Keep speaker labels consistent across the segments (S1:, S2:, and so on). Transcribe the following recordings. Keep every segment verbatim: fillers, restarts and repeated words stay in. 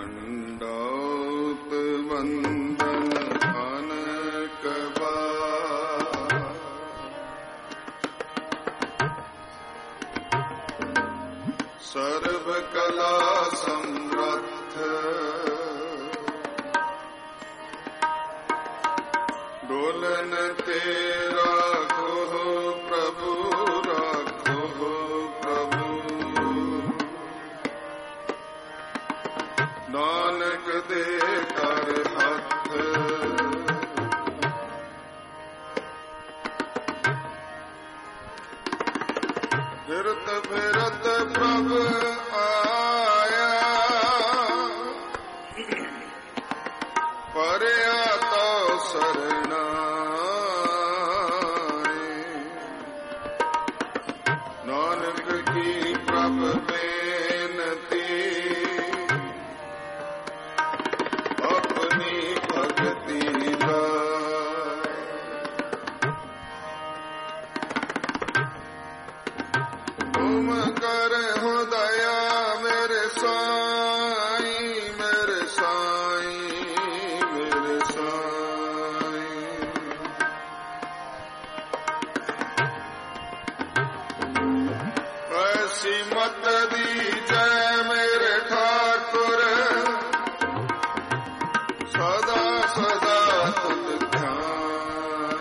S1: दंडौत वंदन अनक बार, सर्व कला समर्थ डोलन तेरा को प्रभु राखो प्रभु, नानक दे कर हाथ फिरत फिरत प्रभु आया, परया तो शरणाए, नानक की प्रभु बेनती अपनी भक्ति ला, तुम कर हो दया मेरे साईं मेरे साईं मेरे साईं, ऐसी मत दी जय मेरे ठाकुर, सदा सदा तुझ ध्यान,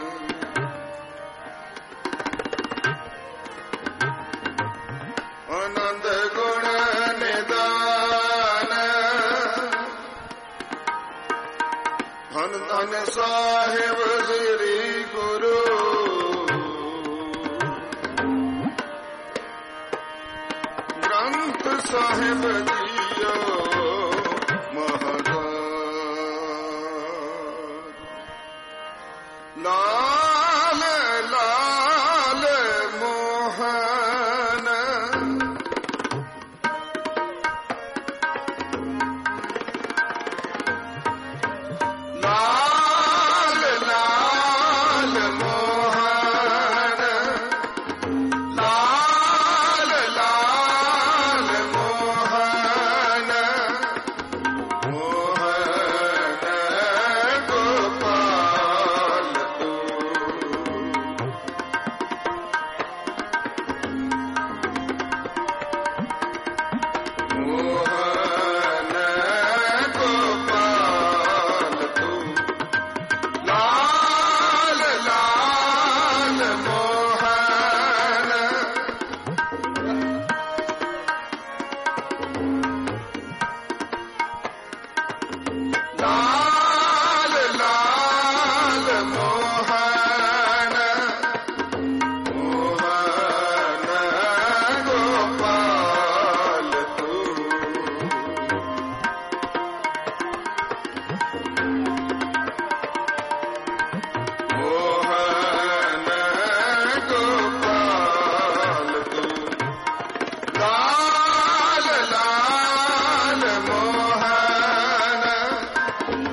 S1: आनंद गुण निदान, धन धन साहिब श्री गुरु, ग्रंथ साहिब जियो लाल लाल मोहन, लाल लाल मोहन, लाल लाल मोहन, मोहन गोपाल तू, मोहन गोपाल तू, लाल लाल मोहन, लाल लाल मोहन, मोहन गोपाल तू, मोहन गोपाल तू, लाल लाल मोहन,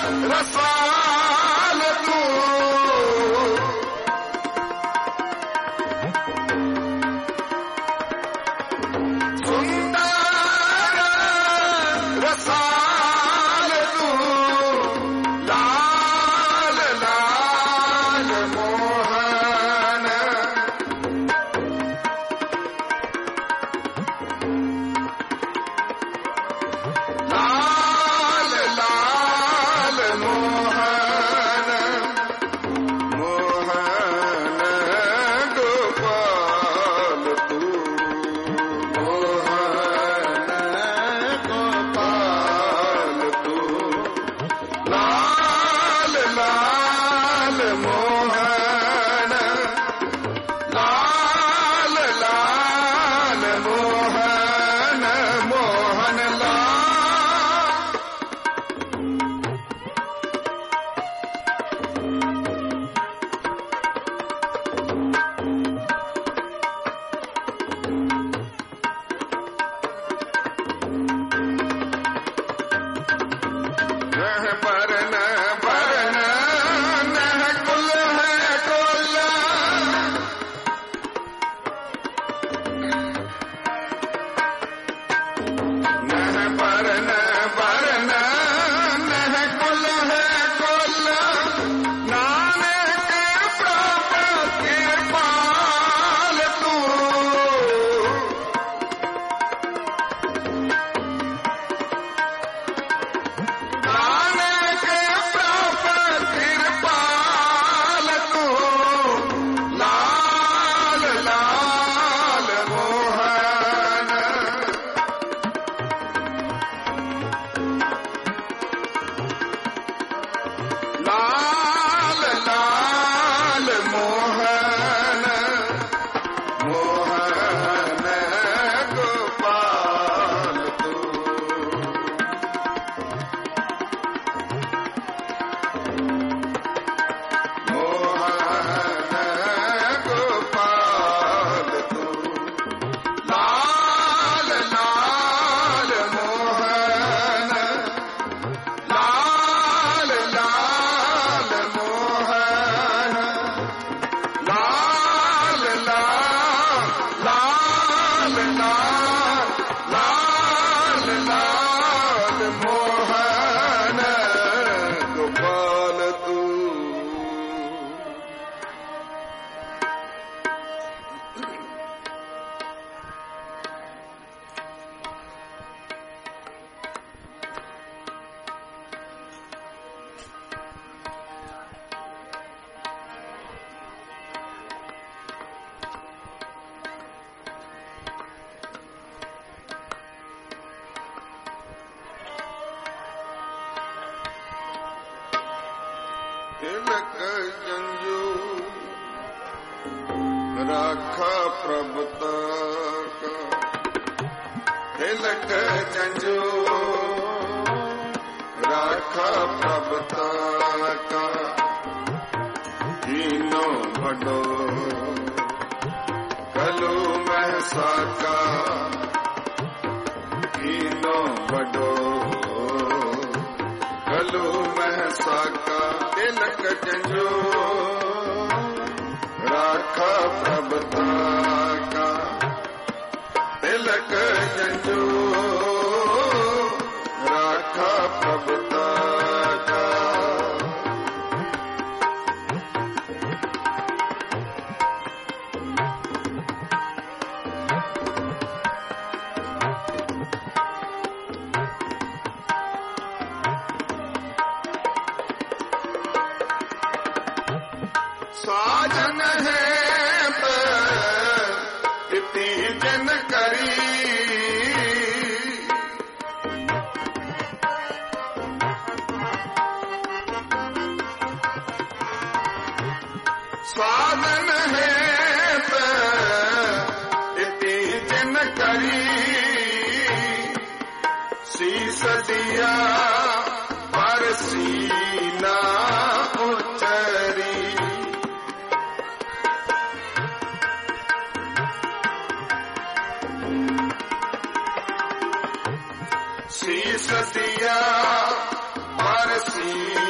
S1: रसाल तू सुंदर रसाल तू लाल लाल मोहन लाल लाल मोहन मोहन गोपाल तू मोहन गोपाल तू लाल लाल मोहन लाल लाल मोहन मोहन लाल नह बरन बरन नह कुल है कुल नह बरन बरन नह कुल है कुल नानक प्रभु कृपाल तू नानक प्रभु कृपाल तू लाल लाल मोहन लाल लाल मोहन मोहन गोपाल तू मोहन गोपाल तू लाल लाल मोहन लाल लाल मोहन लाल लाल लाल लाल लाल लाल मोहन गोपाल तू तिलक जंजू राखा प्रभुता का तिलक जंजू राखा प्रभुता का हीनो भडो कलू महसा का हीनो भडो कलू महसा का तिलक जंजू राखा प्रभुता का तिलक जंजू राखा प्रभुता का साजन है इति जन करी साधन है इति जन करी शीस दिया पर सीना उचरी शीस दिया पर सीना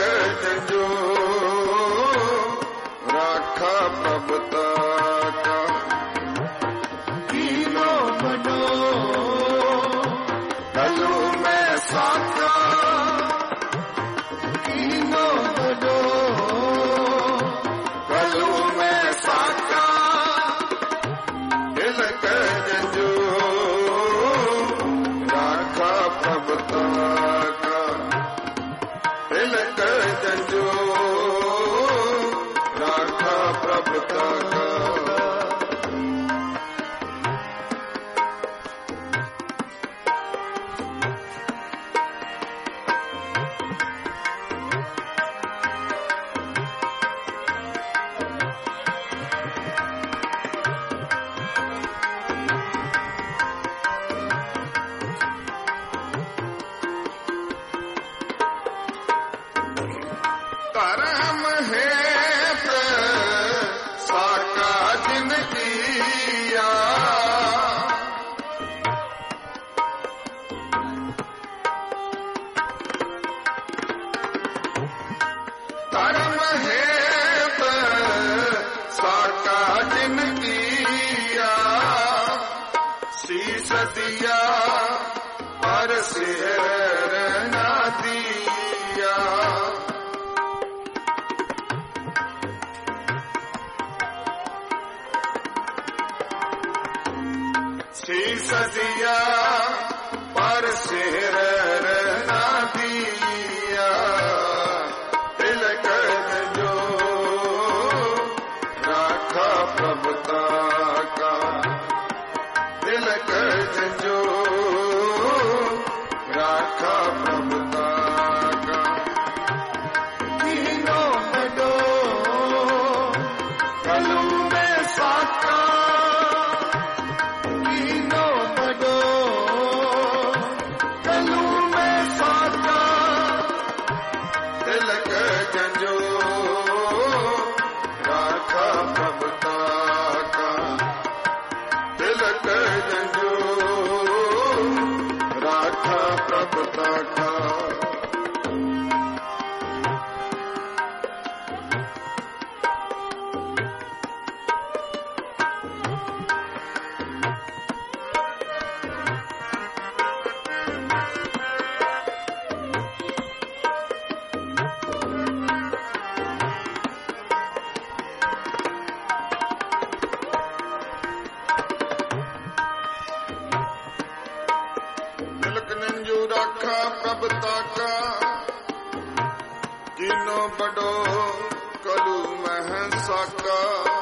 S1: जंजो राखा प्रभुता का कीनो बनो कलू में साका कीनो बनो कलू में साका तिलक जंजो राखा प्रभुता का तिलक जंजो राखा प्रभुता का करम है साका जिन किया करम है साका जिन किया शीश दिया पर सिर न दिया शीश दिया पर सिर न दिया तिलक जो राखा प्रभुता का तिलक जो राखा प्रभुता का तीनों बडो कलू में साका प्रभुता का नंजू राखा प्रभुता का जिनो बडो कलू मह साका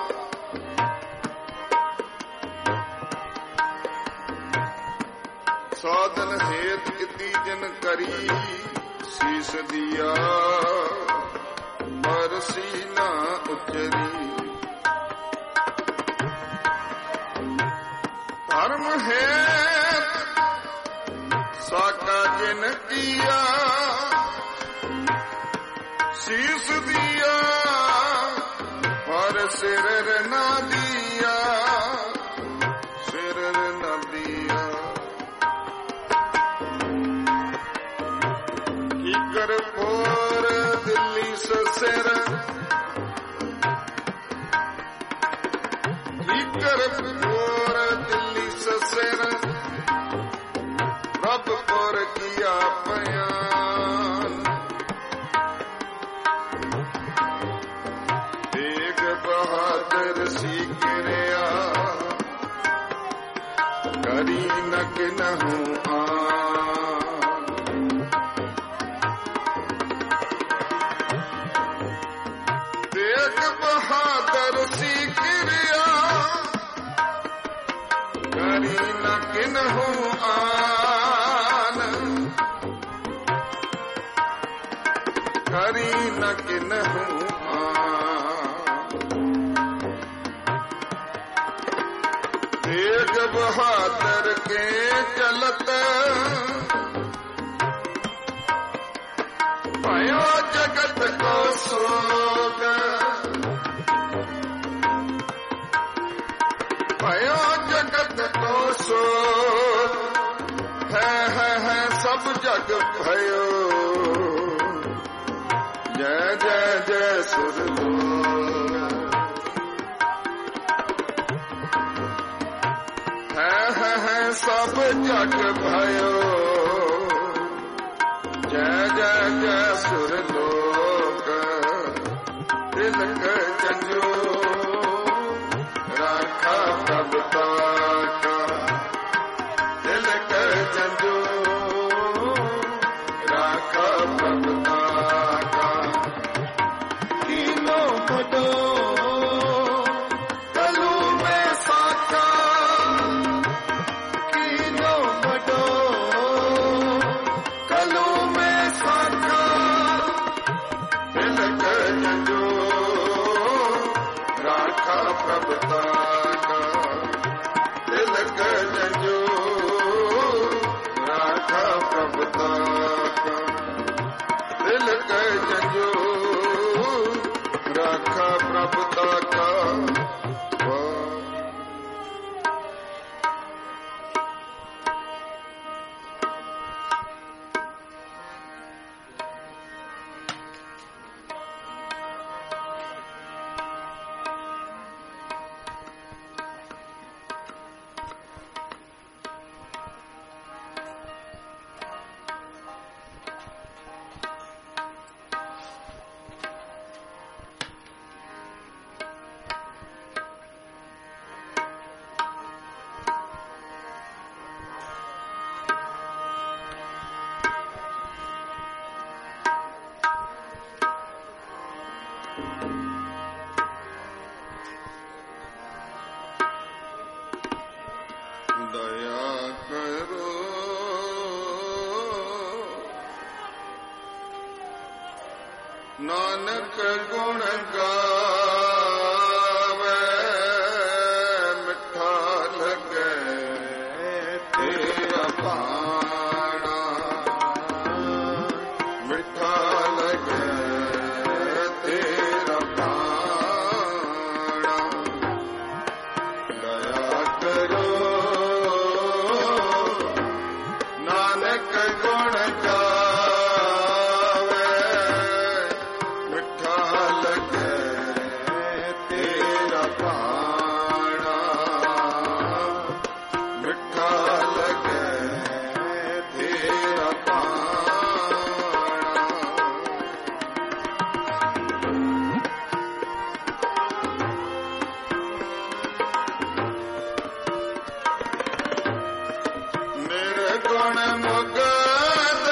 S1: साधन हेत किती जन करी शीस दिया पर सीना उचरी धर्म हेत साका जिन किया शीस दिया और सिर न दिया सिर न दिया कीकर फोर दिल्ली से सिर कीकर फोर दिल्ली से सिर रब पर किया बयान एक बहादुर सीखरिया करी न कि न हूँ एक बहादुर सीखरिया करी न कि न हूँ करी न कि न हूँ तेज बहादुर के चलत भयो जगत को सोग भयो जगत को सोग है है है सब जग भयो जय सुरलोक है है है सब जग भयो जय जय जय सुरलोक तिलक जंजो राखा प्रभुता का तिलक जंजो राखा प्रभुता का तीनों बडो कलू में साका तीनों बडो कलू में साका तिलक जंजो राखा प्रभुता का तिलक जंजो राखा प्रभुता का तिलक जंजो राखा प्रभुता का दया करो नानक गुण गावे मिठा लगे तेरा पाना मिठा लगे तेरा पाना दया करो नानक गुण गावे मिठा लगे तेरा पाना मिठा लगे तेरा पाना निर्गुण मुगद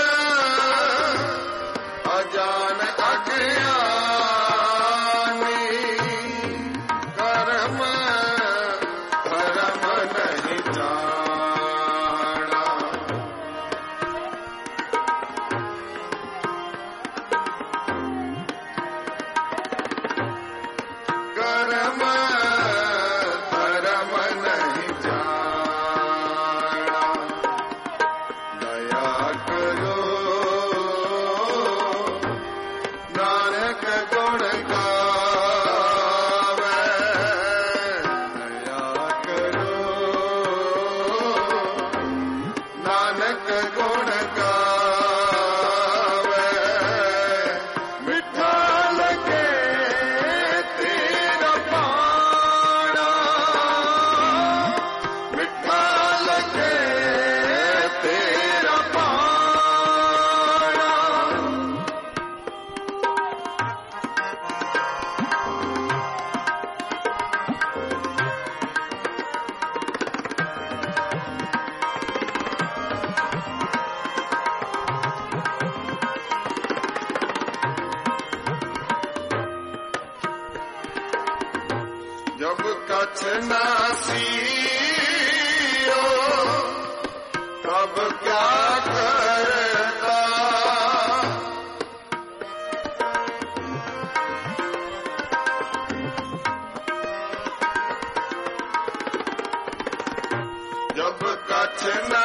S1: अजान अज्ञानी कर्म धर्म नहीं जाना कर्म धर्म नहीं जाना दया करो नानक गुण गावे दया करो नानक गुण गावे मिठा लगे तेरा पाना मिठा लगे तेरा पाना जब कछ नासियो तब क्या करता जब कछ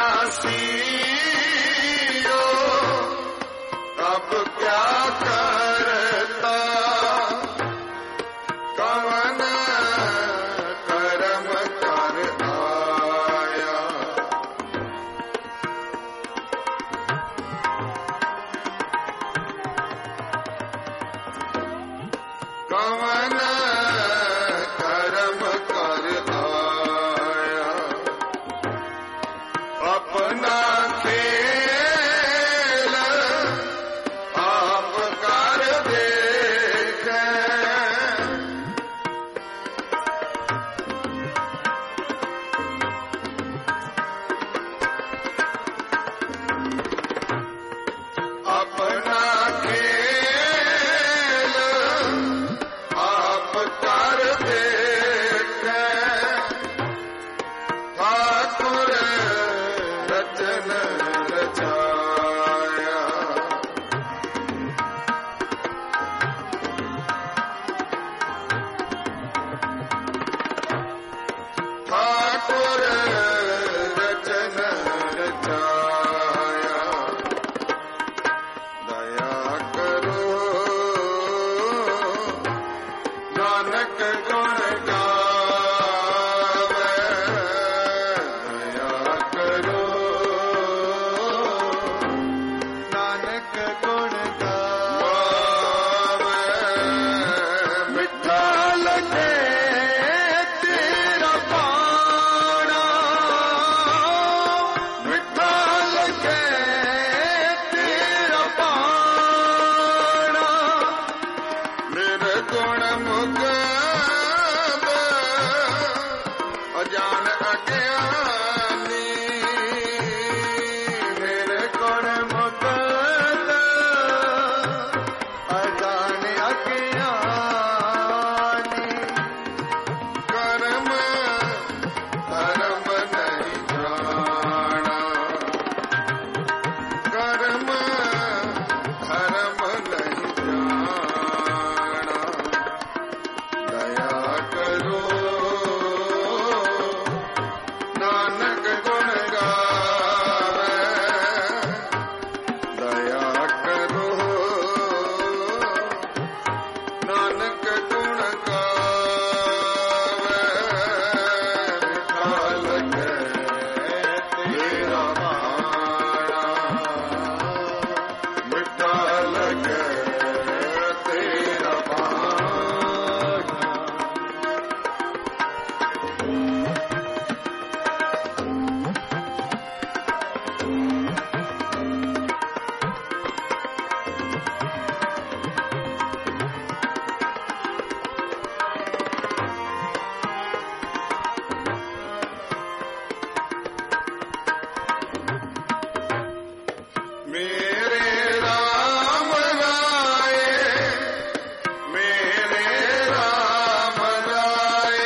S1: नासियो तब क्या करता कवन कर्म कर आया कर देखे ठाकुर रचन रचाया। ठाकुर रचन रचाया। दया करो नानक गुण गावे। दया करो नानक गुण गावे। मिठा लगे तेरा पाना, मिठा लगे तेरा पाना। मेरे गुण मुख अजान अज्ञानी, मेरे गुण मुख अजान अज्ञानी। कर्म धर्म नहीं जाना, कर्म धर्म नहीं जाना। दया करो नानक गुण गावे। दया करो नानक गुण गावे। मिठा लगे तेरा भाना, मिठा लगे तेरा भाना। मेरे राम राय, मेरे राम राय।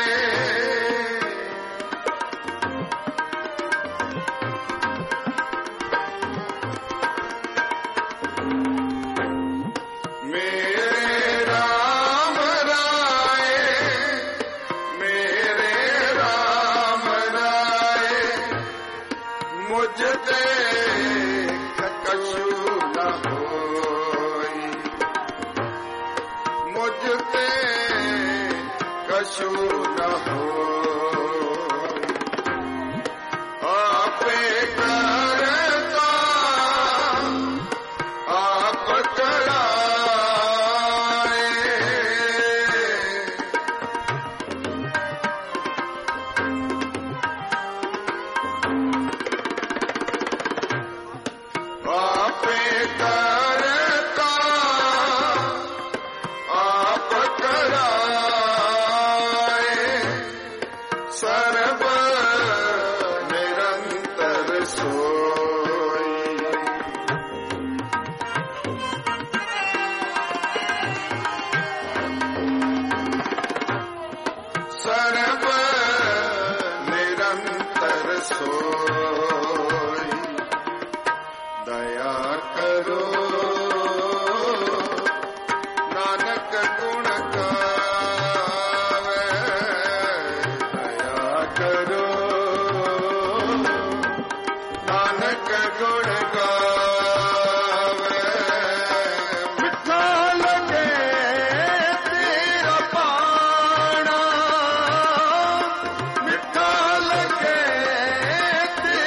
S1: मेरे राम राय, मेरे राम राय। मुझते कछु न होई, मुझते कछु न होई। आपे करता आप कराए। आपे करता आप कराए। सर्व निरंतर सोई। सर्व निरंतर सोई। दया करो नानक गुण गावे। दया करो नानक गुण गावे। मिठा लगे तेरा पाना, मिठा लगे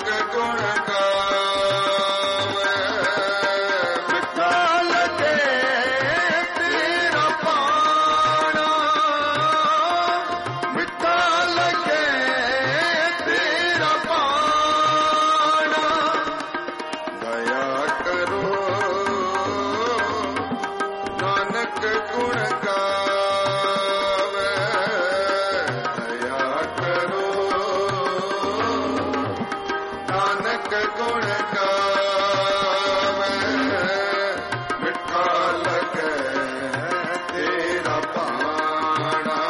S1: ਗੁਣ ਗਾਵੇ ਮਿੱਠਾ ਲੱਗੇ ਤੇਰਾ ਪਾਣਾ ਮਿੱਠਾ ਲੱਗੇ ਤੇਰਾ ਪਾਣਾ ਦਇਆ ਕਰੋ ਨਾਨਕ ਗੁਣ ਗਾਵੇ ਦਇਆ ਕਰੋ ਨਾਨਕ ਗੁਣ ਗਾਵੇ ਮਿੱਠਾ ਲੱਗੇ ਤੇਰਾ ਪਾਣਾ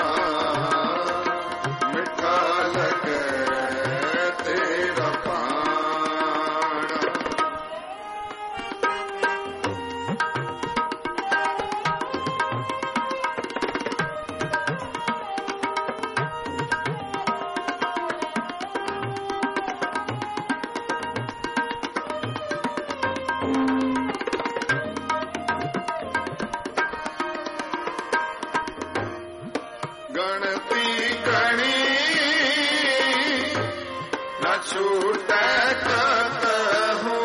S1: ਮਿੱਠਾ ਲੱਗੇ ਤੇਰਾ ਪਾਣਾ ਗਣਤੀ ਗਣੀ ਨਾ ਛੂਟੈ ਕਤਹੁ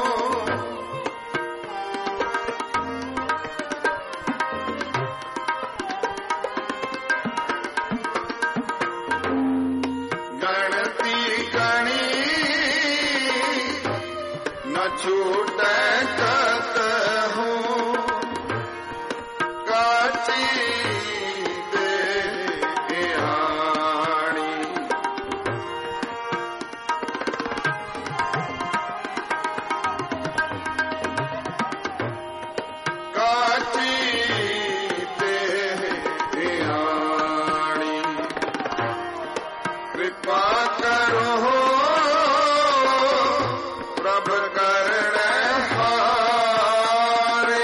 S1: ਗਣਤੀ ਗਣੀ ਨਾ ਛੂਟੈ ਕਤਹੁ ਕਾਚੀ ਕਿਰਪਾ ਕਰੋ ਪ੍ਰਭ ਕਰਨੈ ਹਾਰੇ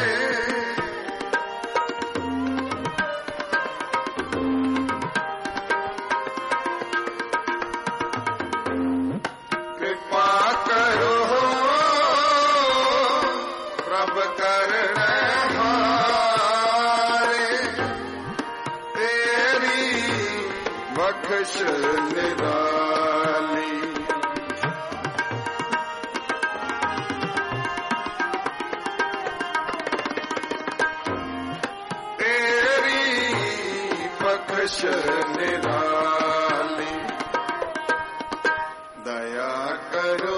S1: ਕਿਰਪਾ ਕਰੋ ਪ੍ਰਭ ਕਰਨੈ ਹਾਰੇ ਤੇਰੀ ਬਖਸ਼ ਨਿਰਾਲੀ ਤੇਰੀ ਬਖਸ਼ ਨਿਰਾਲੀ ਦਇਆ ਕਰੋ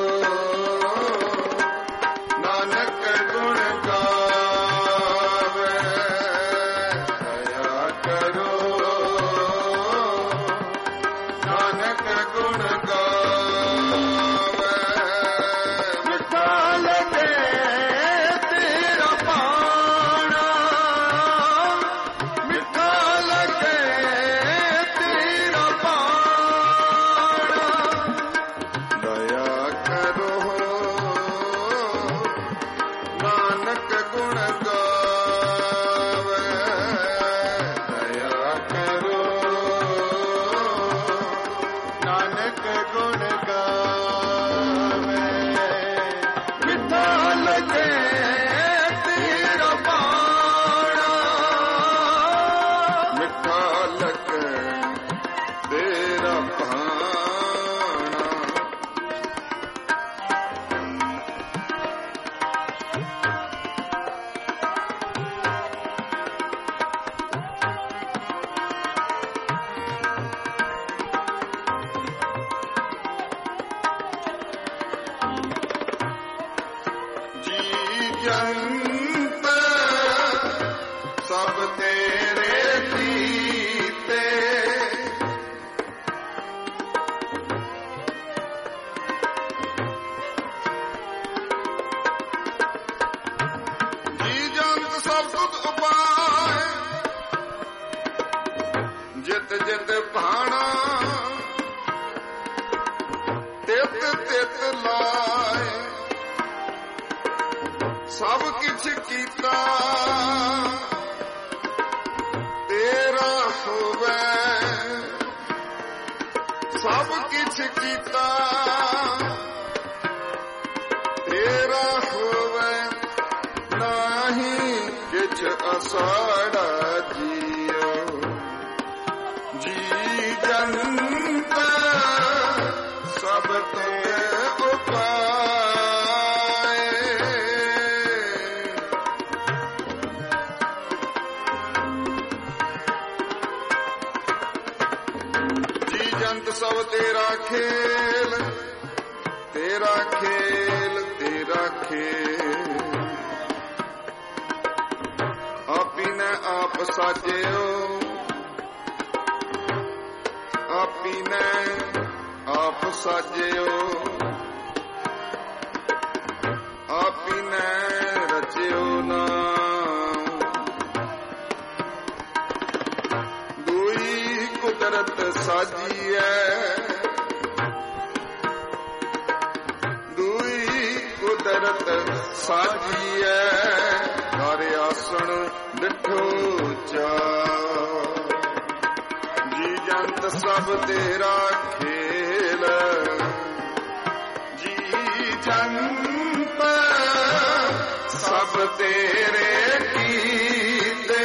S1: ਨਾਨਕ ਗੁਣ ਗਾਵੇ ਦਇਆ ਕਰੋ ਨਾਨਕ ਗੁਣ ਗਾਵੇ ਮਿੱਠਾ ਲੱਗੇ ਤੇਰਾ ਪਾਣਾ ਮਿੱਠਾ ਲੱਗੇ ਤੇਰਾ ਪਾਣਾ ਦਇਆ ਕਰੋ ਨਾਨਕ ਗੁਣ ਗਾਵੇ ਦਇਆ ਕਰੋ ਨਾਨਕ ਗੁਣ ਗਾਵੇ ਮਿੱਠਾ ਲੱਗੇ ਤੇਰਾ ਪਾਣਾ ਮਿੱਠਾ ਲੱਗੇ ਤੇਰਾ ਪਾਣਾ ਜੀ ਜੰਤ ਸਭ ਤੇਰੇ ਦੀਤੇ ਜੀ ਜੰਤ ਸਭ ਤੁਧ ਉਪਾਏ ਜਿਤ ਜਿਤ ਭਾਣਾ ਤਿਤ ਤਿਤ ਲਾਏ ਸਭ ਕਿਛ ਕੀਤਾ ਤੇਰਾ ਹੋਵੇ ਸਭ ਕਿਛ ਕੀਤਾ ਤੇਰਾ ਹੋਵੇ ਨਾਹੀ ਕਿਛ ਅਸਾੜਾ ਜੀਓ ਜੀ ਜੰਤ ਸਭ ਤੇ ਤੇਰਾ ਖੇਲ ਤੇਰਾ ਖੇਲ, ਆਪੀ ਨੇ ਆਪ ਸਾਜਿਓ, ਆਪੀ ਨੇ ਆਪ ਸਾਜਿਓ, ਆਪੀ ਨੇ ਰਚਿਓ ਨਾਮ। ਦੂਈ ਕੁਦਰਤ ਸਾਜੀਐ, ਦੂਈ ਕੁਦਰਤ ਸਾਜੀਐ, ਹਰ ਆਸਣ ਡਿਠੋ ਚਾ। ਜੀ ਜੰਤ ਸਭ ਤੇਰਾ ਖੇਲ, ਜੀ ਜੰਤ ਸਭ ਤੇਰੇ ਕੀਤੇ।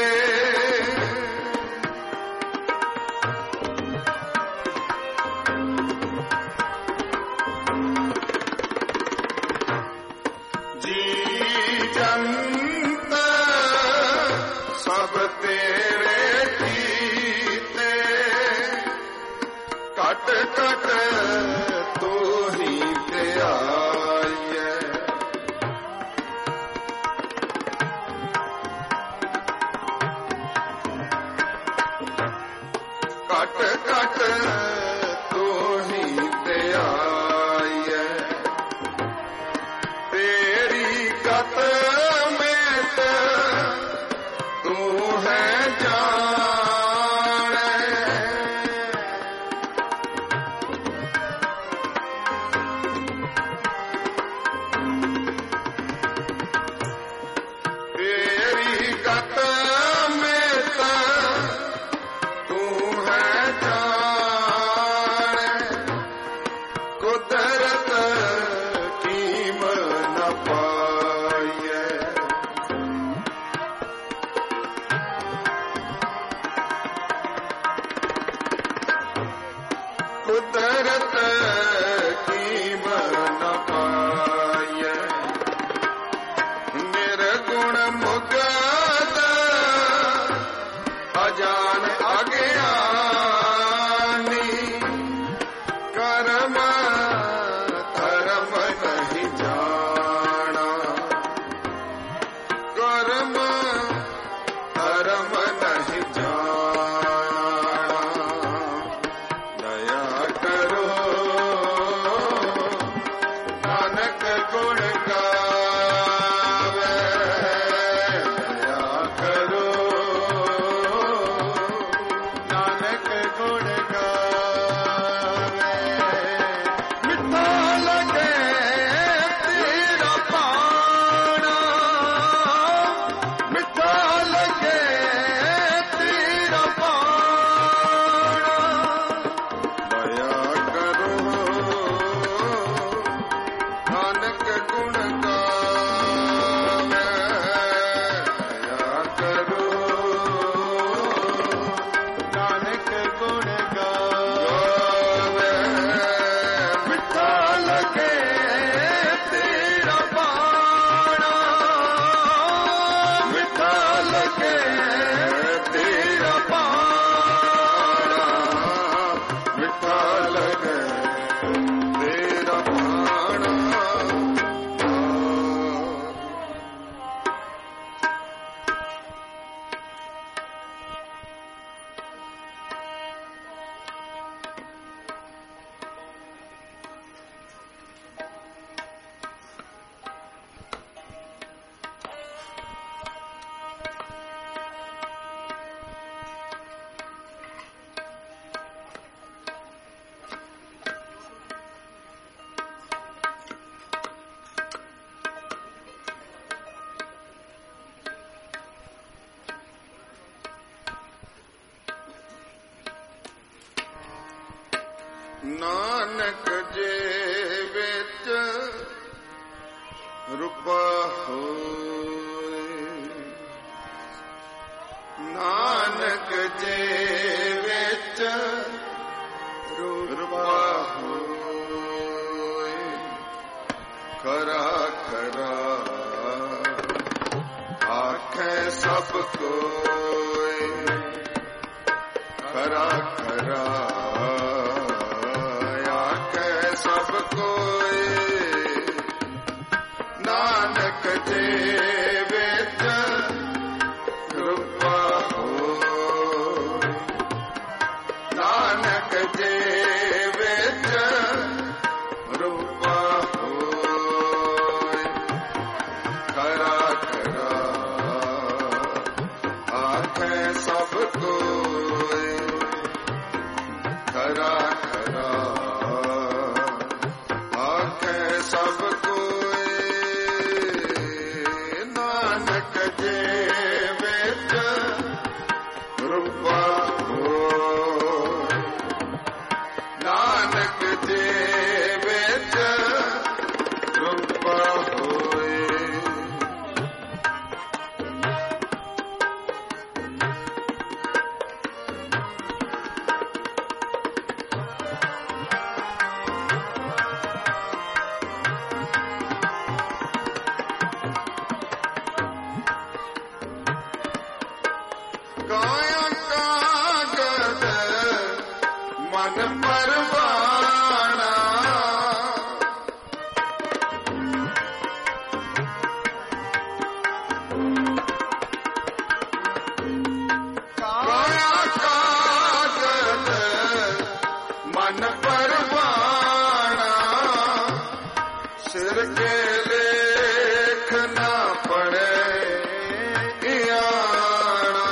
S1: ਜੀ ਜੰਤ ਸਭ ਤੇਰੇ ਕੀਤੇ, ਘਟ ਘਟ ਤੂੰ ਹੀ ਧਿਆਈਐ। ਘਟ ਘਟ ਤੂੰ ਹੀ ਧਿਆਈਐ। ਤੇਰੀ ਗਤ ਮੇਟ ਤੂੰ ਹੈ ਜਾਣੈ। ਤੇਰੀ ਗਤ ਮੇਟ ਤੂੰ ਹੈ ਜਾਣੈ। ਕੁਦਰਤ ਕੀਮ ਨ ਪਾਈਐ। ਕੁਦਰਤ ਕੀਮ ਨ ਪਾਈਐ। ਨਿਰਗੁਣ ਮੁਕਤ ਅਜਾਨ ਅਗਿਆਨੀ, ਕਰਮ ਧਰਮ ਨਹੀਂ ਜਾਣਾ। ਕਰਮ ਧਰਮ ਨਹੀਂ ਜਾਣਾ। ਦਇਆ ਕਰੋ ਨਾਨਕ ਗੁਣ ਗਾਵੇ। ਦਇਆ ਕਰੋ ਨਾਨਕ ਗੁਣ ਗਾਵੇ। ਮਿੱਠਾ ਲੱਗੇ ਤੇਰਾ ਪਾਣਾ, ਮਿੱਠਾ ਲੱਗੇ ਤੇਰਾ ਪਾਣਾ। ਦਇਆ ਕਰੋ ਨਾਨਕ ਗੁਣ ਗਾਵੇ। ਦਇਆ ਕਰੋ ਨਾਨਕ ਗੁਣ ਗਾਵੇ। ਮਿੱਠਾ ਲੱਗੇ ਤੇਰਾ ਪਾਣਾ, ਮਿੱਠਾ ਲੱਗੇ ਤੇਰਾ ਪਾਣਾ, ਮਿੱਠਾ ਲੱਗੇ ਤੇਰਾ ਪਾਣਾ। ਨਾਨਕ ਜੇ ਵਿੱਚ ਰੂਪਾ ਹੋਏ, ਨਾਨਕ ਜੇ ਵਿੱਚ ਰੂਪਾ ਹੋਏ। ਖਰਾ ਖਰਾ ਆਖੇ ਸਭ ਕੋਏ, ਖਰਾ ਖਰਾ ਆਖੇ ਸਭ ਕੋਏ। जे विच कृपा होए, नानक जे विच कृपा होए। खरा खरा आखे सब कोई, खरा खरा आखे सब कोई। नानक जे विच कृपा होए, नानक जे विच कृपा होए। काया कागद मन परवाना, काया कागद मन परवाना। सिर के लेख न पड़े आना,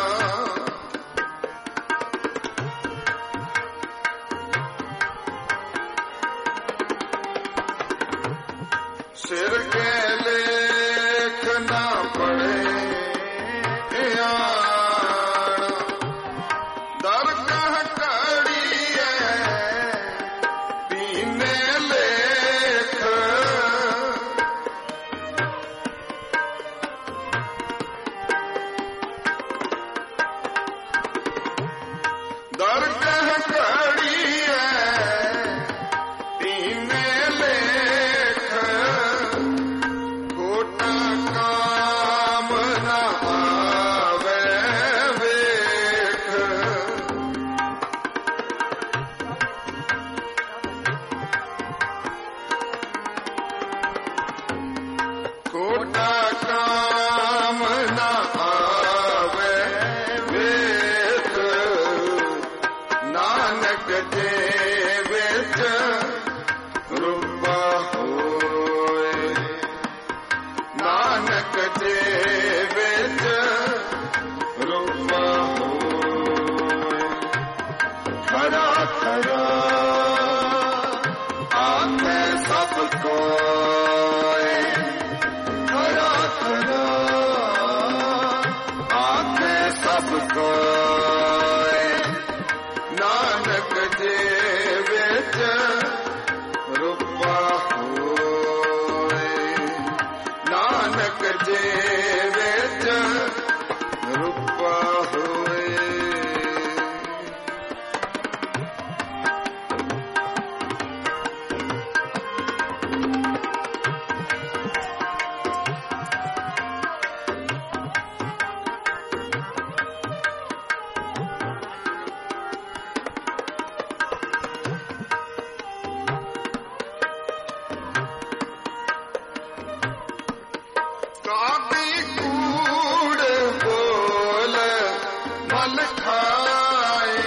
S1: सिर के लेख न पड़े आना। दरगाह कड़िए पीने लेख, दरगाह कड़िए पीने लेख। खोटा काम न आवे वेख, खोटा काम न आवे वेख। नानक जे विच कृपा होए, नानक जे विच कृपा होए। खरा खरा आखे सब कोई, खरा खरा आखे सब कोई। नानक जे विच कृपा होए, नानक जे विच कृपा होए। काबी कूड़ बोल मल खाए,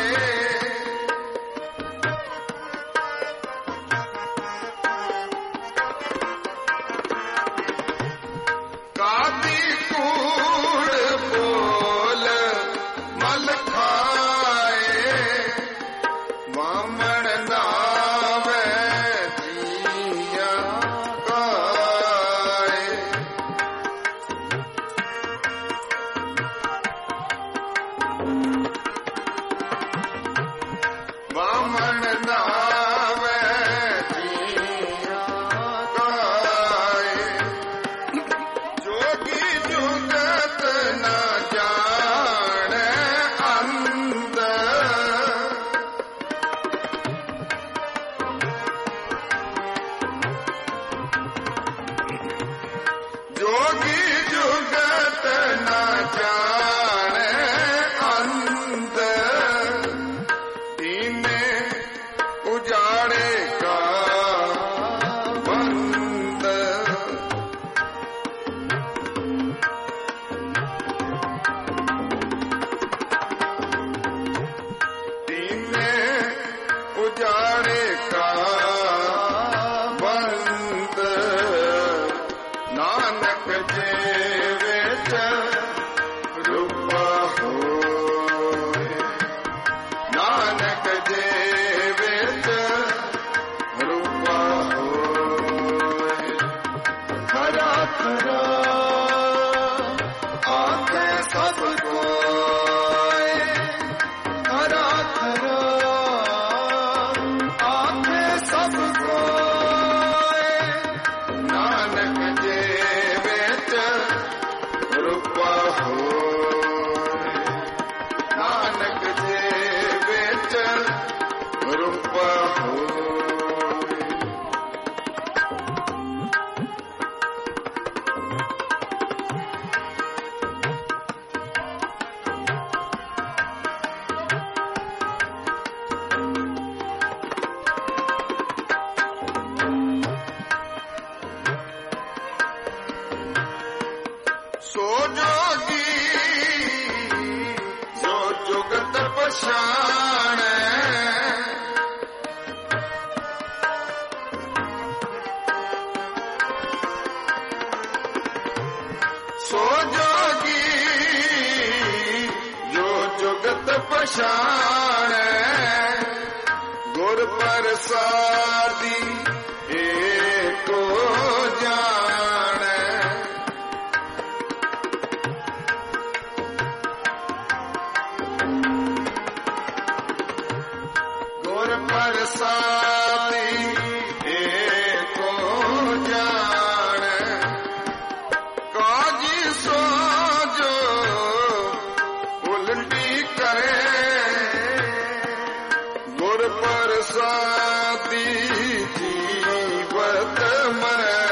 S1: काबी कूड़ बोल मल खाए। वामन नावे जिया गाए, वामन नावे जिया गाए। जोगी जुगत न जाने अंत, जोगी जुगत न जाने अंत। दीने उजाड़े का बंद, ਸੋ ਜੋਗੀ ਜੋ ਜੁਗਤ ਪਛਾਣੈ ਸੋ ਜੋਗੀ ਜੋ ਜੁਗਤ ਪਛਾਣੈ ਗੁਰ ਪ੍ਰਸਾਦੀ ਏਕੋ ਜਾਣੈ ਗੁਰ ਪ੍ਰਸਾਦੀ ਏਕੋ ਜਾਣੈ ਕਾਜੀ ਸੋ ਜੋ ਉਲਟੀ ਕਰੇ ਗੁਰ ਪ੍ਰਸਾਦੀ ਜੀਵਤ ਮਰੈ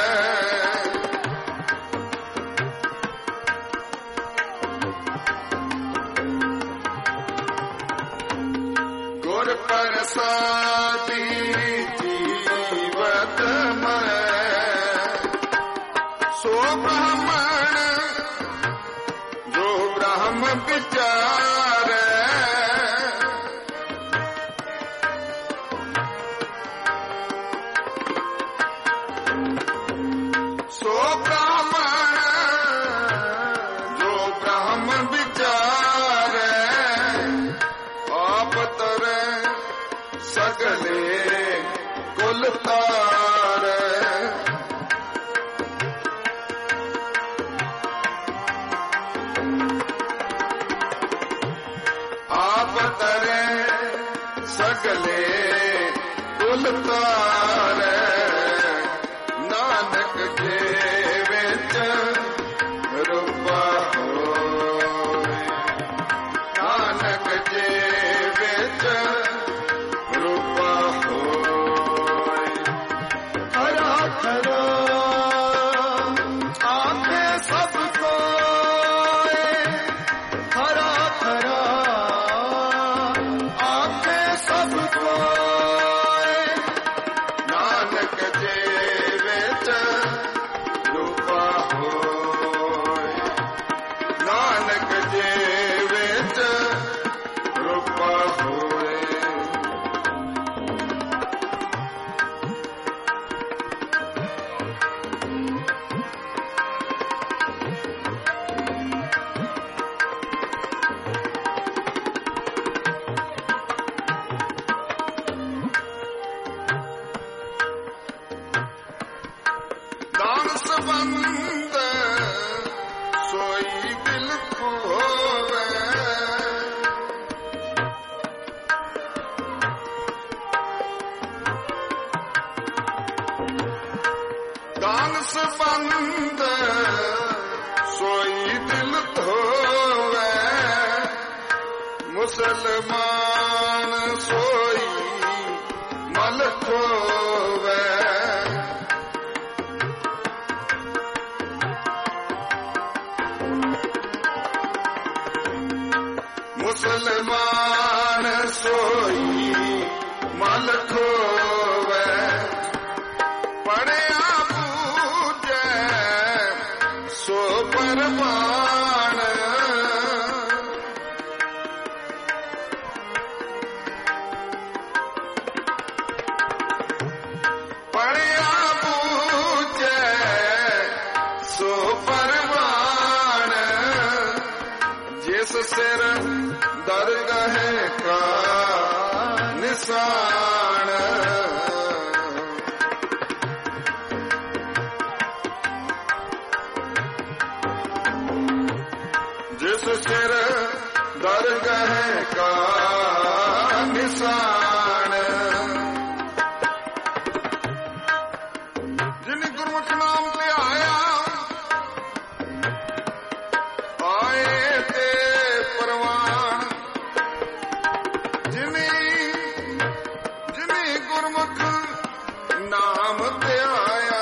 S1: ਗੁਰ ਪ੍ਰਸਾਦੀ ਜੀਵਤ ਮਰੈ ਸੋ ਬ੍ਰਾਹਮਣ ਜੋ ਬ੍ਰਹਮ ਵਿਚਾਰੈ ਸੋ ਬ੍ਰਾਹਮਣ ਜੋ ਬ੍ਰਹਮ ਵਿਚਾਰੈ ਆਪ ਤਰੈ ਸਗਲੇ ਕੁਲ ਤਾਰੈ ਆਪ ਤਰੈ ਸਗਲੇ ਕੁਲ ਤਾਰੈ ਨਾਨਕ ਕੇ ਵਿੱਚ ਰੂਪਾ ਹੋਏ ਨਾਨਕ ਕੇ ਵਿੱਚ ਰੂਪਾ ਹੋਏ ਹਰਾ ਹਰਾ ਆਖੇ ਸਭ ਕੋਏ ਹਰਾ ਹਰਾ ਆਖੇ ਸਭ ਕੋਏ ਨਾਨਕ ਜੇ ਵਿੱਚ ਰੂਪਾ ਹੋਏ ਨਾਨਕ ਜੇ ਵਿੱਚ ਰੂਪਾ ਹੋਏ ਦਾਨ ਸੰਬੰਧ ਸੋਈ ਦਿਲ ਖੋਵੇ ਦਾਨ ਸੰਬੰਧ ਸੋਈ ਦਿਲ ਧੋਵੇ ਮੁਸਲਮਾਨ ਸੋਈ ਮਲ ਖੋਵੇ ਮੁਸਲਮਾਨ ਸੋਈ ਮਲ ਖੋਵੇ ਪੜਿਆ ਪੂਜੈ ਸੋ ਪਰਮਾਨ ਪੜਿਆ ਪੂਜੈ ਸੋ ਪਰਮਾਨ ਜਿਸ ਸਿਰ ਦਰਗਾਹ ਕਾ ਨਿਸ਼ਾਨ ਜਿਸ ਸਿਰ ਦਰਗਾਹ ਕਾ ਨਿਸ਼ਾਨ ਜਿਨ ਗੁਰਮੁਖ ਨਾਮ ਧਿਆਇਆ ਆਏ ਤੇ ਪਰਵਾਨ ਜਿਨੀ ਜਿਨੀ ਗੁਰਮੁਖ ਨਾਮ ਧਿਆਇਆ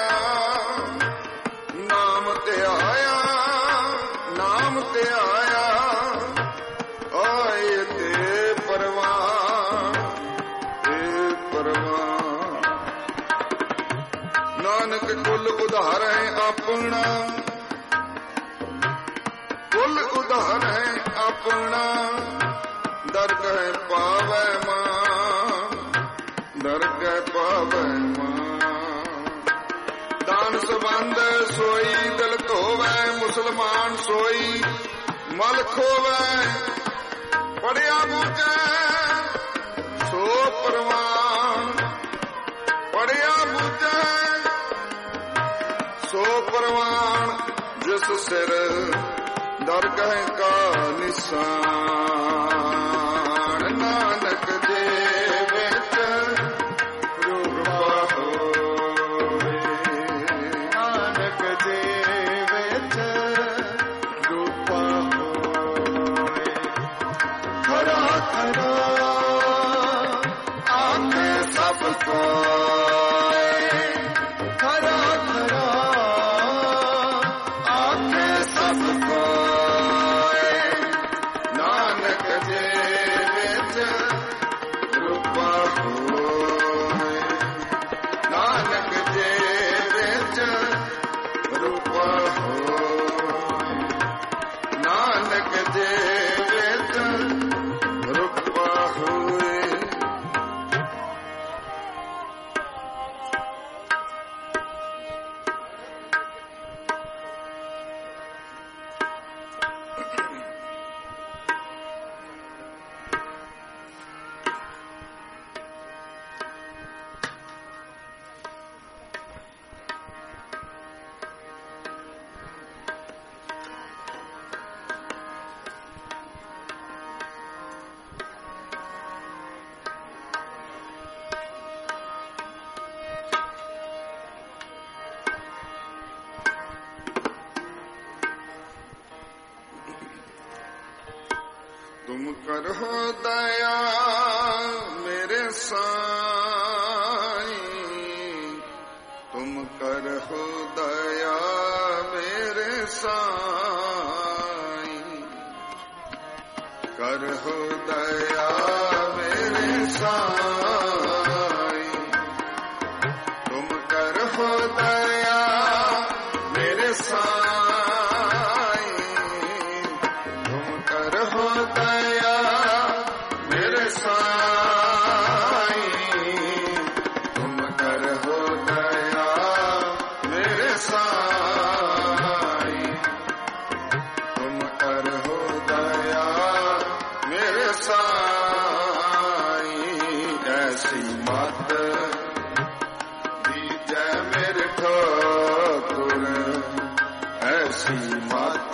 S1: ਨਾਮ ਧਿਆਇਆ ਨਾਮ ਧਿਆਇਆ ਆਏ ਤੇ ਪਰਵਾਨ ਤੇ ਪਰਵਾਨ ਨਾਨਕ ਕੁਲ ਉਧਾਰੈ ਆਪਣਾ कुल उधार है अपना, दरगह पावे मान, दरगह पावे मान। दान संबंध सोई दिल धोवे, मुसलमान सोई मल खोवे। पढ़िया बूझे सो परवान, पढ़िया बूझे सो परवान। जिस सिर दरगह का निशान, नानक दे विच रूपा होए, नानक दे विच रूपा होए। खरा खरा आखे सब कोय, खरा खरा आखे सब कोय। नानक दे विच रूपा होए, नानक दे विच रूपा होए, नानक दे विच रूपा होए। तुम करो दया मेरे साईं, तुम करो दया मेरे साईं, करो दया मेरे साईं। तुम करो दया मेरे साईं, तुम करो दया मेरे साईं, तुम करो दया मेरे साईं, तुम करो दया मेरे साईं। ऐसी मत दीजै मेरे ठाकुर, ऐसी मत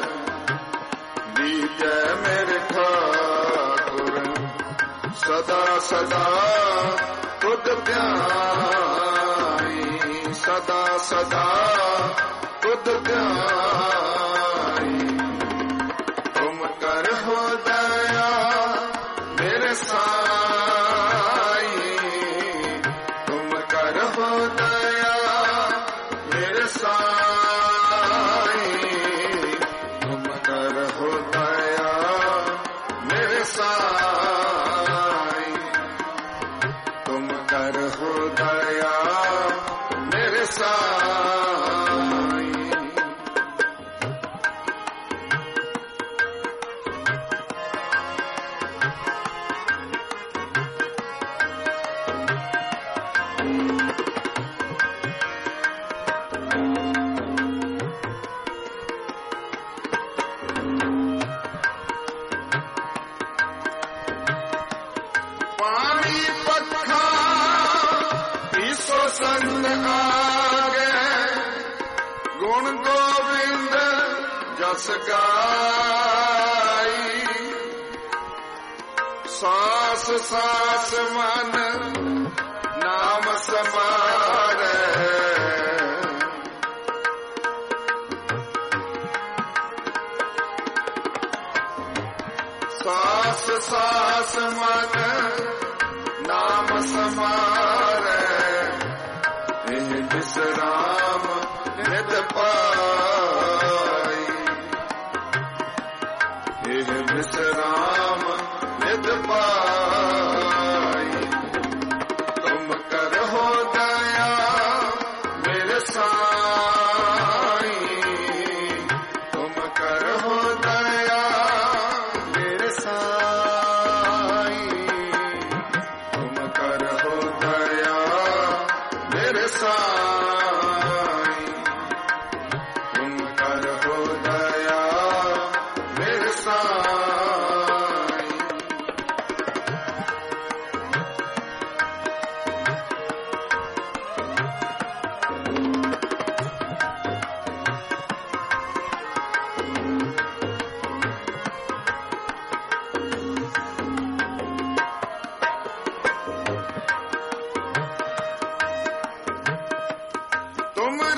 S1: दीजै मेरे ठाकुर। सदा सदा तुद ध्याई, सदा सदा तुद ध्याई। तुम करो दया मेरे साईं, तुम करो दया मेरे साईं, तुम करो दया मेरे साईं, तुम करो दया मेरे साईं। पानी पखा ईसो संत आगे, गुण गोविंद जस गाई। सास सास मन नाम समारे, सास सास मन नाम समारे। एह विश्राम नित पाई, एह विश्राम नित पाई। तुम करो दया मेरे साईं, तुम करो दया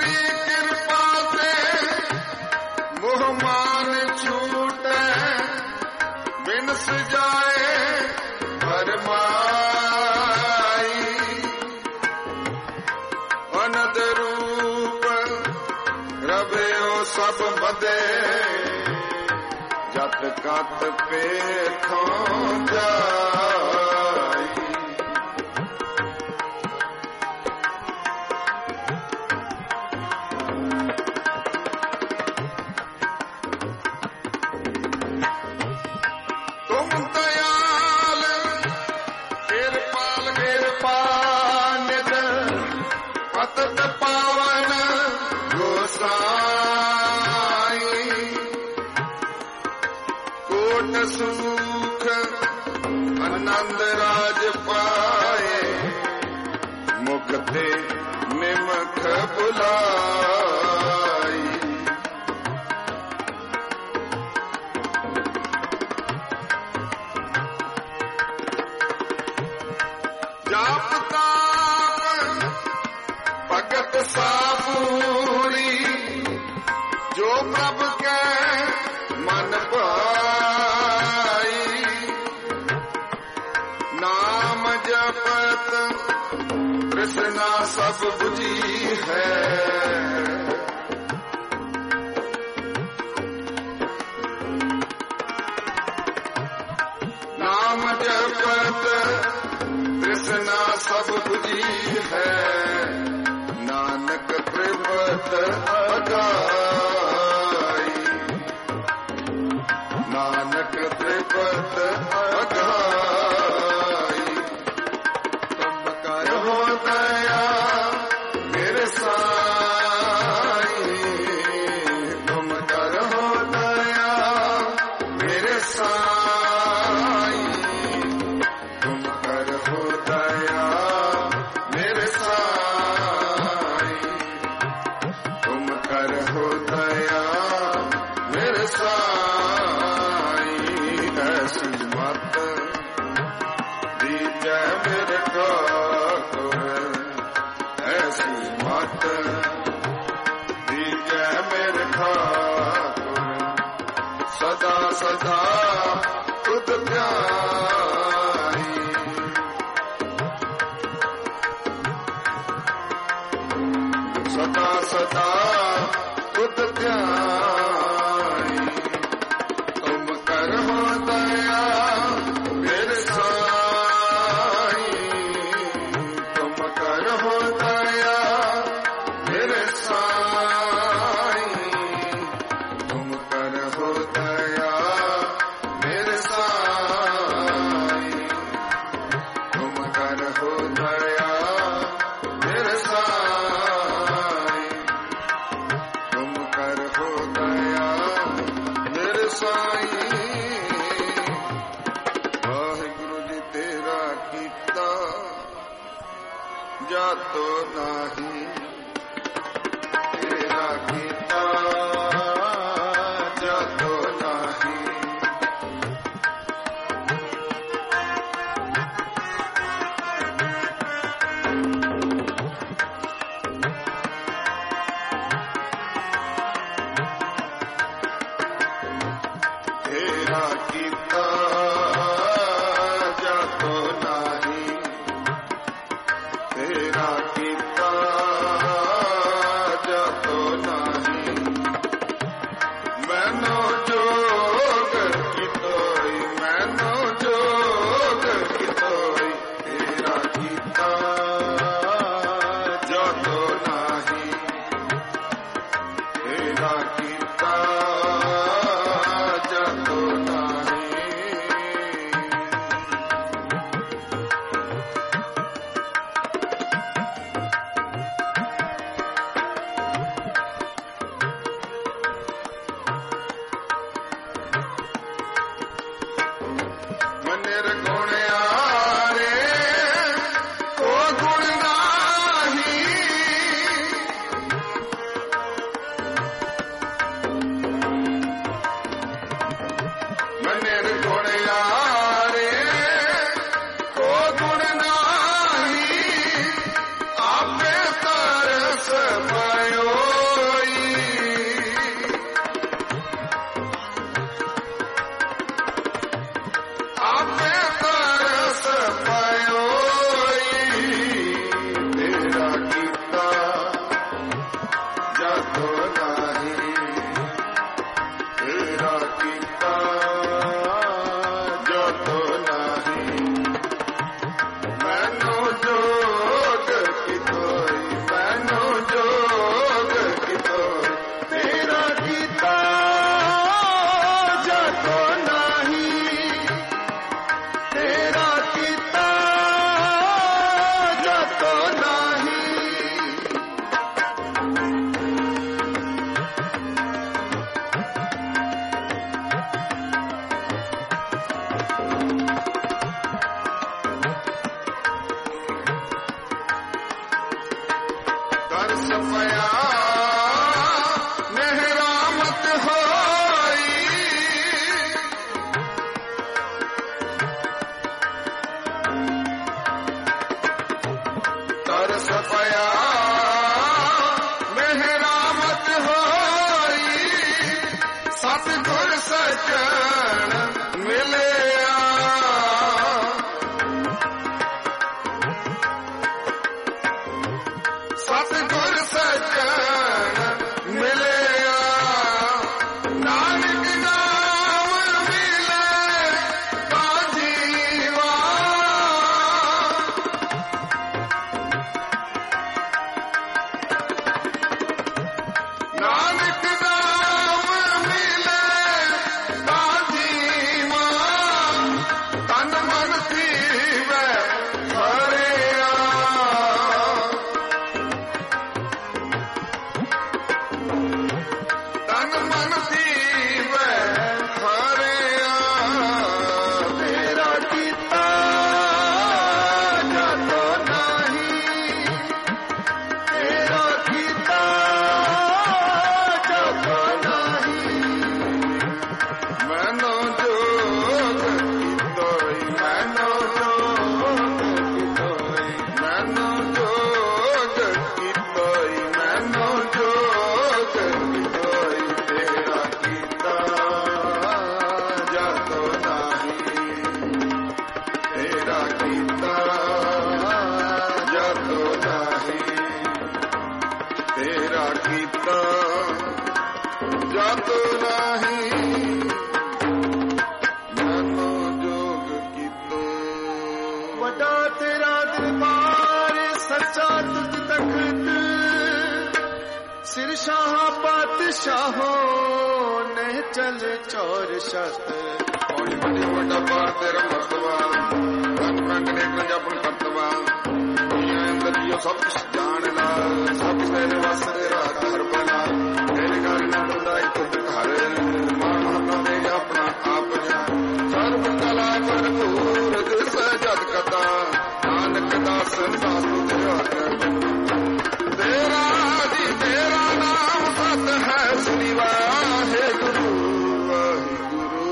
S1: तेरी कृपा से मोहमान छूटे बिनस जाए भरमाई अनद रूप रवयो सब बदे जत कत पे थो जाई तुम दयाल कृपाल कृपाल पतत पावन गोसाई कोट सुख आनंद राज पाए मुक्ति निमख बुलाई जाप ताप भगत सापूरी जो प्रभु के मन पाई नाम जपत कृष्णा सब बुझी है नाम जपत कृष्णा सब बुझी है नानक त्रिपत अगाई नानक त्रिपत अगाई तुम करो दया मेरे साई तुम करो दया मेरे साई तुम करो दया मेरे साई तुम करो दया मेरे साई ऐसी मत दीजै मेरे ठाकुर ऐसी मत दीजै मेरे ठाकुर सदा सदा तुद प्यारी सदा सदा तुद प्यारी तुम करो दया मेरे साई तुम करो दया मेरे साई तुम करो दया मेरे साई तुम करो दया मेरे साई तुम करो दया मेरे साई वाहिगुरु जी तेरा कीता जातो नाही तेरा कीता जातो नाही तेरा कीता जातो नाही तेरा कीता जातो नाही मैनो जोग कितोई मैनो जोग कितोई तेरा कीता जातो नाही तेरा कीता जातो नाही मनेर गुण आरे को गुण नाही ਸਕਣ ਮਿਲਿਆ, ਸਤਿਗੁਰ ਸਕਣ ਮਿਲਿਆ, ਨਾਨਕ ਨਾਮ ਮਿਲੇ ਤਾ ਜੀਵਾ, ਨਾਨਕ ਨਾਮ ਮਿਲੇ ਤਾ ਜੀਵਾ, ਤਨ ਮਨ ਥੀਵੈ ਹਰਿਆ, ਤਨ ਮਨ ਥੀਵੈ ਹਰਿਆ, ਤੇਰਾ ਕੀਤਾ ਜਾਤੋ ਨਾਹੀ, ਤੇਰਾ ਕੀਤਾ ਜਾਤੋ ਨਾਹੀ, ਮੈਨੋ ਜੋਗ ਕੀਤੋਈ, ਮੈਨੋ ਜੋਗ ਕੀਤੋਈ, ਮੈਨੋ ਜੋਗ ਕੀਤੋਈ, ਮੈਨੋ ਜੋਗ ਕੀਤੋਈ, ਤੇਰਾ ਕੀਤਾ ਜਾਤੋ ਨਾਹੀ, ਤੇਰਾ ਕੀਤਾ ਜਾਤੋ ਨਾਹੀ, ਤੇਰਾ ਕੀਤਾ ਜਾਤੋ ਨਾਹੀ, ਮੈਨੋ ਜੋਗ ਕੀਤੋ। ਵੱਡਾ ਤੇਰਾ ਦਰਬਾਰ ਸੱਚਾ ਤੁਧ ਤਖਤ, ਸਿਰ ਸ਼ਾਹ ਪਾਤਸ਼ਾਹੋ ਨਹਿ ਚਲ ਚੌਰ ਸ਼ਤ, ਹੌਲੀ ਵੱਡੇ ਵੱਡਾ ਬਾਰ ਤੇਰਾ ਮਰਤਬਾ, ਤਨ ਰੰਗ ਨੇ ਨਾ ਜਪਨ ਕਰਤਵਾ, ਦੁਨੀਆ ਅੰਦਰ ਜੀਓ ਸਭ ਕੁਛ ਜਾਣ ਲਾ, ਸਭ ਤੇਰੇ ਵਸ ਤੇਰਾ ਘਰ ਬਣਾ, ਤੇਰੇ ਘਰ ਨਾ ਬੰਦਾਈ ਤੁਧ ਘਰ, ਮਾਨ ਹੱਥਾਂ ਦੇ ਆਪਣਾ ਆਪ ਜਾਣ, ਸਰਬ ਕਲਾ ਭਰਪੂਰ ਦਿਸ ਜਦ ਕਤਾ, ਨਾਨਕ ਦਾਸ ਦਾਸ ਤੇਰਾ ਤੇਰਾ ਜੀ, ਤੇਰਾ ਨਾਮ ਸਤ ਹੈ, ਸ੍ਰੀ ਵਾਹਿਗੁਰੂ ਵਾਹਿਗੁਰੂ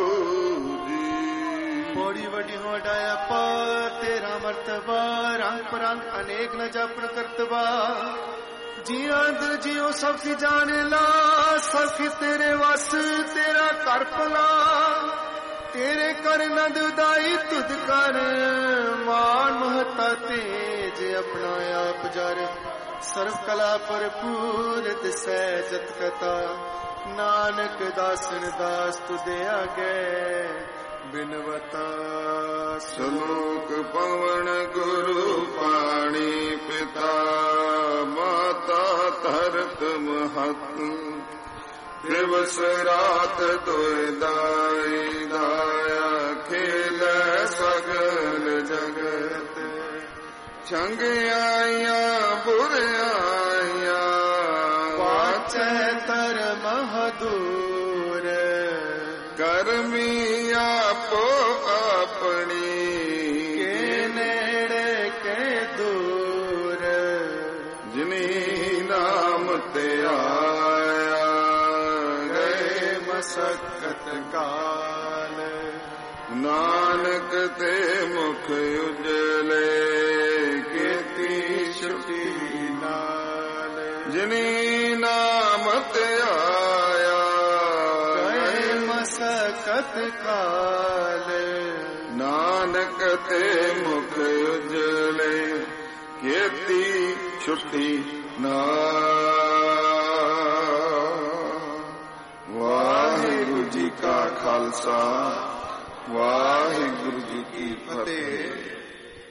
S1: ਜੀ। ਬੜੀ ਵੱਡੀ ਹੋਡਾਇਆ ਪਾ ਤੇਰਾ ਮਰਤਬਾ, ਰੰਗ ਪਰੰਗ ਅਨੇਕ ਨ ਜਪਨ ਕਰਤਬਾ, ਜੀਆਂ ਅੰਦਰ ਜਿਉ ਸਭ ਕੀ ਜਾਣੇ ਲਾ, ਸਭ ਕੀ ਤੇਰੇ ਵਸ ਤੇਰਾ ਕਰ ਭਲਾ, ਤੇਰੇ ਕਰ ਨੰਦ ਉਦਾਈ ਤੁਧ ਕਰ, ਮਾਨ ਮਹਤਾ ਤੇਜ ਆਪਣਾ ਆਪ ਜਰ, ਸਰਬ ਕਲਾ ਭਰਪੂਰ ਦਿਸੈ ਜਤ ਕਤਾ, ਨਾਨਕ ਦਾਸਨ ਦਾਸ ਤੁਦੇ ਆਗੇ ਬਿਨਵਤਾ, ਸਲੋਕ ਪਵਨ ਗੁਰੂ ਪਾਣੀ ਪਿਤਾ, ਮਾਤਾ ਧਰਤ ਮਹਤ, ਦਿਵਸ ਰਾਤ ਦੁਇ ਦਾਈ ਦਾਇਆ, ਖੇਲੈ ਸਗਲ ਜਗਤ, ਚੰਗਿਆਈਆਂ ਬੁਰਿਆਈਆਂ, ਵਾਚੈ ਧਰਮ ਹਦੂਰ, ਕਰਮੀ ਆਪੋ ਆਪਣੀ, ਕੇ ਨੇੜੇ ਕੇ ਦੂਰ, ਜਿਨੀ ਨਾਮ ਤੇ ਆਇਆ, ਗਏ ਮਸਕਤ ਕਾਲ, ਨਾਨਕ ਤੇ ਮੁਖ ਉਜਲੇ, ਕੀਤੀ ਛੁਟੀ ਨਾਲ, ਜਿਨੀ ਨਾਮ ਤੇ ਆਇਆ, ਗਏ ਮਸਕਤ ਕਾਲ, ਨਾਨਕ ਤੇ ਮੁਖ ਉਜਲੇ, ਕੀਤੀ ਛੁਟੀ ਨਾਲ। ਵਾਹਿਗੁਰੂ ਜੀ ਕਾ ਖਾਲਸਾ, ਵਾਹਿਗੁਰੂ ਜੀ ਕੀ ਫਤਿਹ।